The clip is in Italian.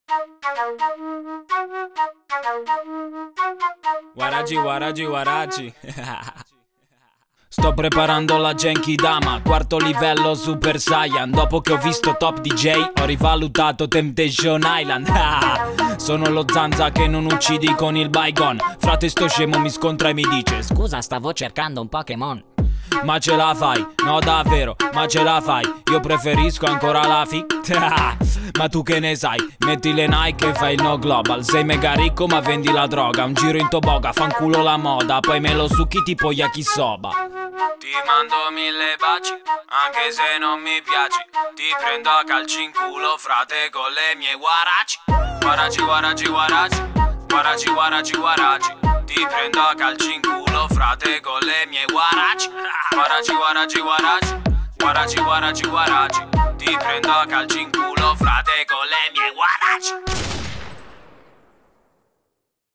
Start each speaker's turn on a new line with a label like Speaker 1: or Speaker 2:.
Speaker 1: Guaraggi, guaraggi, guaraggi. Sto preparando la Genkidama, quarto livello Super Saiyan. Dopo che ho visto Top DJ ho rivalutato Temptation Island. Sono lo zanza che non uccidi con il Baygon. Frate sto scemo mi scontra e mi dice:
Speaker 2: scusa, stavo cercando un Pokémon.
Speaker 1: ma ce la fai? No davvero, ma ce la fai? Io preferisco ancora la ma tu che ne sai? Metti le Nike e fai il no global. Sei mega ricco ma vendi la droga. Un giro in toboga, fanculo la moda. Poi me lo succhi tipo yakisoba. Ti mando 1000 baci, anche se non mi piaci. Ti prendo a calci in culo, frate, con le mie guaraci. Guaraci, guaraci, guaraci. Guaraci, guaraci, guaraci. Ti prendo a calci in culo, frate, con le mie guaraci. Guaraci, guaraci, guaraci. Guaraci, guaraci, guaraci. Ti prendo a calci in culo, frate, con le mie guaraci.